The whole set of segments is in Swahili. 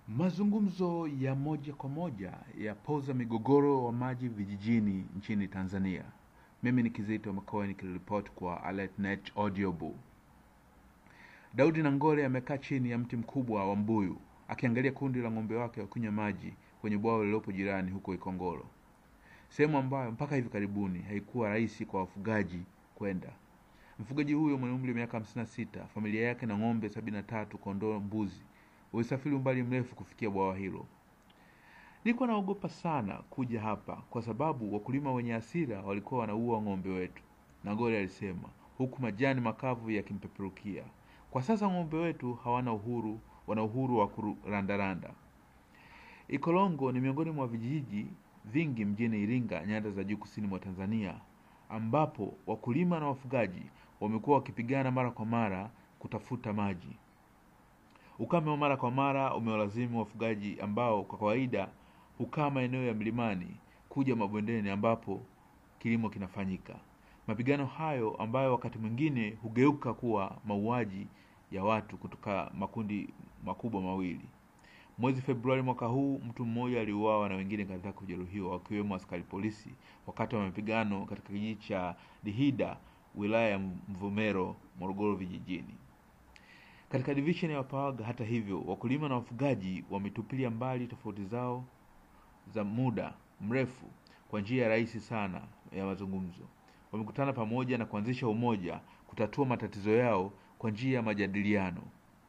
Mazungumzo ya moja kwa moja yapoza migogoro wa maji vijijini nchini Tanzania. Mimi ni Kizito Makoe nikiripoti kwa AlertNet Audiobook. Daudi Nangole amekaa chini ya mti mkubwa wa mbuyu akiangalia kundi la ng'ombe wake wakinywa maji kwenye bwawa lililopo jirani huko Ikongoro. Sehemu ambayo mpaka hivi karibuni haikuwa rahisi kwa wafugaji kwenda. Mfugaji huyo mwenye umri wa miaka 56, familia yake na ng'ombe 73, kondoo, mbuzi walisafiri umbali mrefu kufikia bwawa hilo. Nilikuwa naogopa sana kuja hapa kwa sababu wakulima wenye hasira walikuwa wanaua ng'ombe wetu, Nangole alisema, huku majani makavu yakimpeperukia. Kwa sasa ng'ombe wetu hawana uhuru, wana uhuru wa kurandaranda. Ikolongo ni miongoni mwa vijiji vingi mjini Iringa, nyanda za juu kusini mwa Tanzania, ambapo wakulima na wafugaji wamekuwa wakipigana mara kwa mara kutafuta maji. Ukame wa mara kwa mara umewalazimu wafugaji ambao kwa kawaida hukaa maeneo ya milimani kuja mabondeni ambapo kilimo kinafanyika. Mapigano hayo ambayo wakati mwingine hugeuka kuwa mauaji ya watu kutoka makundi makubwa mawili. Mwezi Februari mwaka huu mtu mmoja aliuawa na wengine kadhaa kujeruhiwa, wakiwemo askari polisi wakati wa mapigano katika kijiji cha Dihida, wilaya ya Mvomero, Morogoro vijijini. Katika division ya Pawaga, hata hivyo, wakulima na wafugaji wametupilia mbali tofauti zao za muda mrefu kwa njia rahisi sana ya mazungumzo. Wamekutana pamoja na kuanzisha umoja kutatua matatizo yao kwa njia ya majadiliano.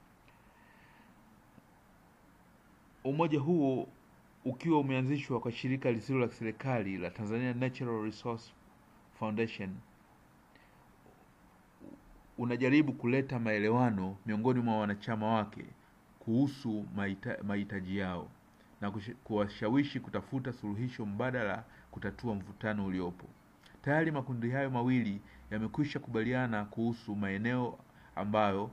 Umoja huo ukiwa umeanzishwa kwa shirika lisilo la serikali la Tanzania Natural Resource Foundation, unajaribu kuleta maelewano miongoni mwa wanachama wake kuhusu mahitaji yao na kuwashawishi kutafuta suluhisho mbadala kutatua mvutano uliopo. Tayari makundi hayo mawili yamekwisha kubaliana kuhusu maeneo ambayo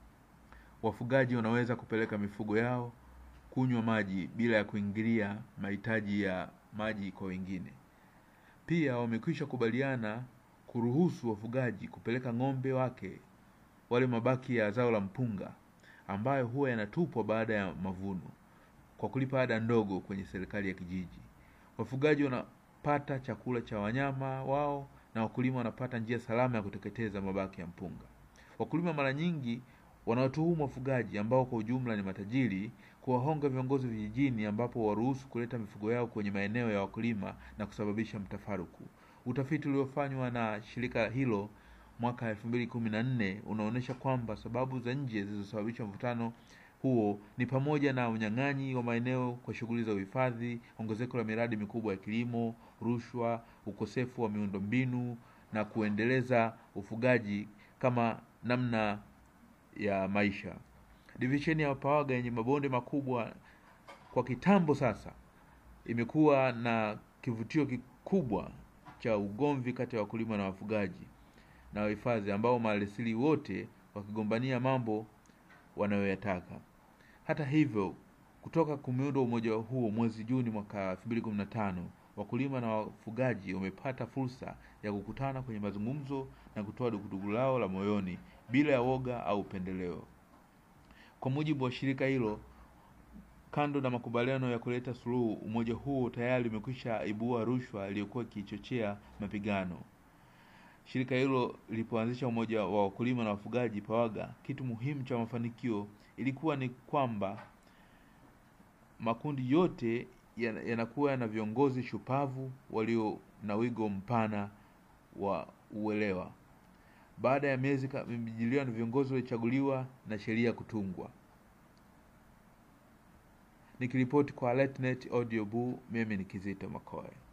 wafugaji wanaweza kupeleka mifugo yao kunywa maji bila ya kuingilia mahitaji ya maji kwa wengine. Pia wamekwisha kubaliana kuruhusu wafugaji kupeleka ng'ombe wake wale mabaki ya zao la mpunga ambayo huwa yanatupwa baada ya mavuno kwa kulipa ada ndogo kwenye serikali ya kijiji. Wafugaji wanapata chakula cha wanyama wao na wakulima wanapata njia salama ya kuteketeza mabaki ya mpunga. Wakulima mara nyingi wanawatuhumu wafugaji ambao kwa ujumla ni matajiri kuwahonga viongozi vijijini ambapo waruhusu kuleta mifugo yao kwenye maeneo ya wakulima na kusababisha mtafaruku. Utafiti uliofanywa na shirika hilo mwaka 2014 unaonesha kwamba sababu za nje zilizosababisha mvutano huo ni pamoja na unyang'anyi wa maeneo kwa shughuli za uhifadhi, ongezeko la miradi mikubwa ya kilimo, rushwa, ukosefu wa miundombinu na kuendeleza ufugaji kama namna ya maisha. Division ya Pawaga yenye mabonde makubwa kwa kitambo sasa imekuwa na kivutio kikubwa cha ugomvi kati ya wakulima na wafugaji na wahifadhi ambao maliasili wote wakigombania mambo wanayoyataka. Hata hivyo, kutoka kumeundwa umoja huo mwezi Juni mwaka 2015, wakulima na wafugaji wamepata fursa ya kukutana kwenye mazungumzo na kutoa dukuduku lao la moyoni bila ya woga au upendeleo. Kwa mujibu wa shirika hilo, kando na makubaliano ya kuleta suluhu, umoja huo tayari umekwisha ibua rushwa iliyokuwa ikichochea mapigano. Shirika hilo lilipoanzisha umoja wa wakulima na wafugaji Pawaga, kitu muhimu cha mafanikio ilikuwa ni kwamba makundi yote yanakuwa na viongozi shupavu walio na wigo mpana wa uelewa. Baada ya miezi mijadiliano, viongozi walichaguliwa na sheria kutungwa. Nikiripoti kwa AlertNet Audiobook, mimi ni Kizito Makoe.